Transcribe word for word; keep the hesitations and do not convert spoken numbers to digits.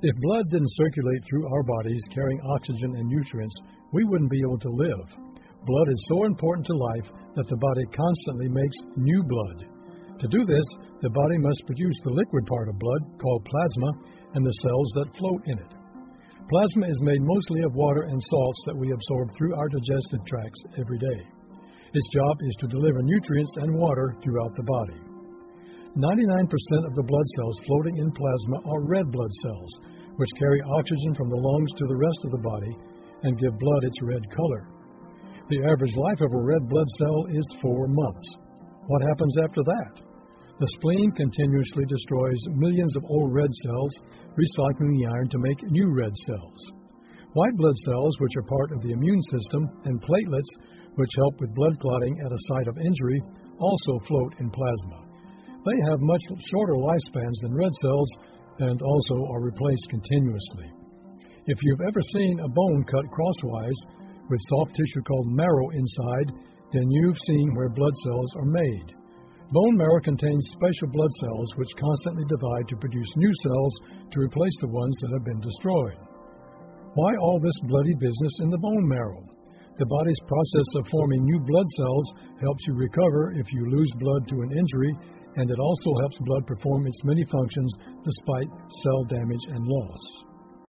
If blood didn't circulate through our bodies carrying oxygen and nutrients, we wouldn't be able to live. Blood is so important to life that the body constantly makes new blood. To do this, the body must produce the liquid part of blood, called plasma, and the cells that float in it. Plasma is made mostly of water and salts that we absorb through our digestive tracts every day. Its job is to deliver nutrients and water throughout the body. ninety-nine percent of the blood cells floating in plasma are red blood cells, which carry oxygen from the lungs to the rest of the body and give blood its red color. The average life of a red blood cell is four months. What happens after that? The spleen continuously destroys millions of old red cells, recycling the iron to make new red cells. White blood cells, which are part of the immune system, and platelets, which help with blood clotting at a site of injury, also float in plasma. They have much shorter lifespans than red cells and also are replaced continuously. If you've ever seen a bone cut crosswise with soft tissue called marrow inside, then you've seen where blood cells are made. Bone marrow contains special blood cells which constantly divide to produce new cells to replace the ones that have been destroyed. Why all this bloody business in the bone marrow? The body's process of forming new blood cells helps you recover if you lose blood to an injury, and it also helps blood perform its many functions despite cell damage and loss.